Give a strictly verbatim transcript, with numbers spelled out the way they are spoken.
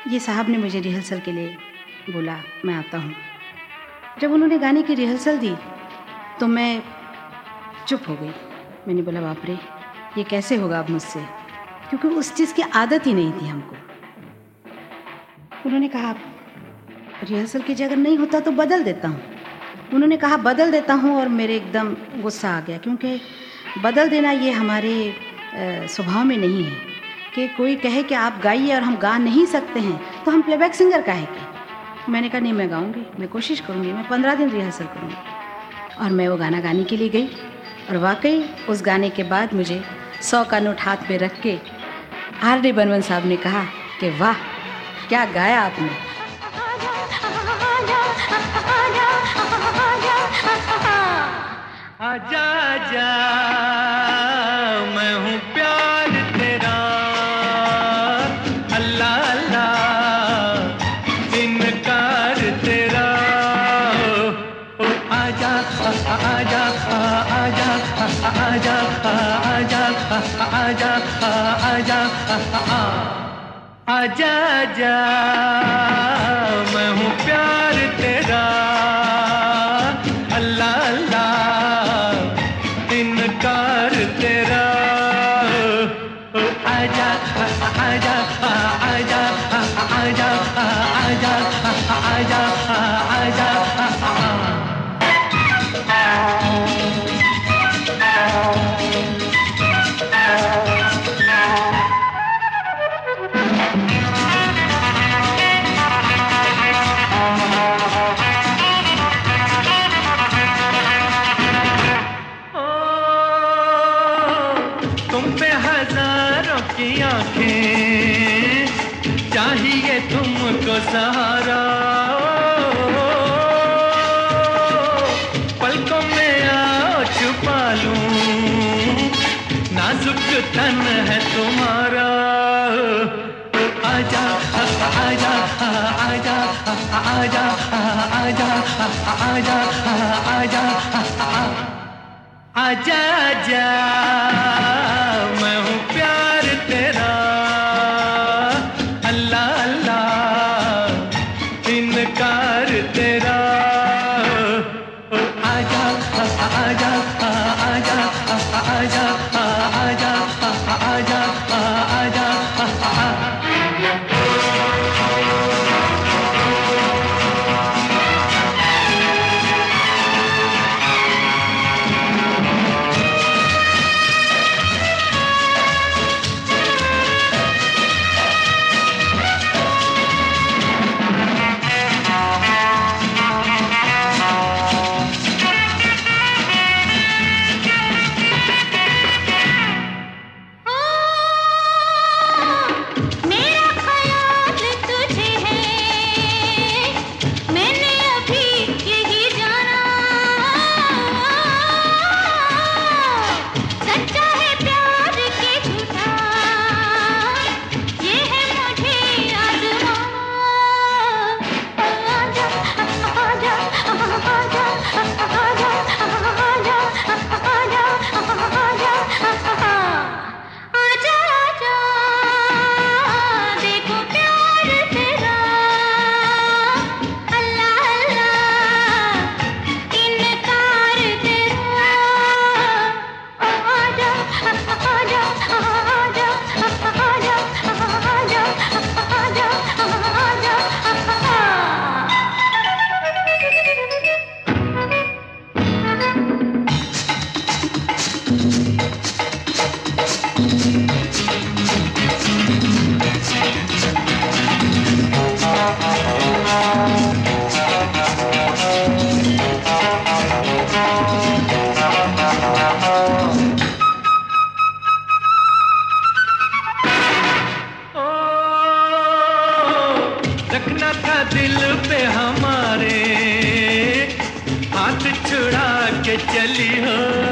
ये साहब ने मुझे रिहर्सल के लिए बोला, मैं आता हूँ। जब उन्होंने गाने की रिहर्सल दी तो मैं चुप हो गई। मैंने बोला बाप रे, ये कैसे होगा अब मुझसे, क्योंकि उस चीज़ की आदत ही नहीं थी हमको। उन्होंने कहा रिहर्सल कीजिए, अगर नहीं होता तो बदल देता हूँ। उन्होंने कहा बदल देता हूँ, और मेरे एकदम गुस्सा आ गया, क्योंकि बदल देना ये हमारे स्वभाव में नहीं है कि कोई कहे कि आप गाइए और हम गा नहीं सकते हैं तो हम प्लेबैक सिंगर काहे के। मैंने कहा नहीं, मैं गाऊंगी, मैं कोशिश करूंगी, मैं पंद्रह दिन रिहर्सल करूंगी। और मैं वो गाना गाने के लिए गई, और वाकई उस गाने के बाद मुझे सौ का नोट हाथ पे रख के आर डी बर्मन साहब ने कहा कि वाह क्या गाया आपने। आजा आजा मैं हूँ प्यार तेरा, अल्लाह अल्लाह इनकार तेरा। ओ आजा आजा आजा आजा आजा आजा आजा आजा आजा मैं हूँ प्यार तेरा, अल्लाह अल्लाह इनकार तेरा। आजा आजा आजा आजा आजा आजा आजा तुम पे हजारों की आंखें, चाहिए तुमको सहारा। पलकों में आओ छुपा लूं, नाजुक तन है तुम्हारा। आजा आजा आजा आजा आजा आजा आजा आजा आजा मैं हूँ प्यार तेरा, अल्लाह अल्लाह इनकार तेरा। आजा आजा आजा आजा आजा आजा आजा रखना था दिल पे हमारे, हाथ छुड़ा के चली हो।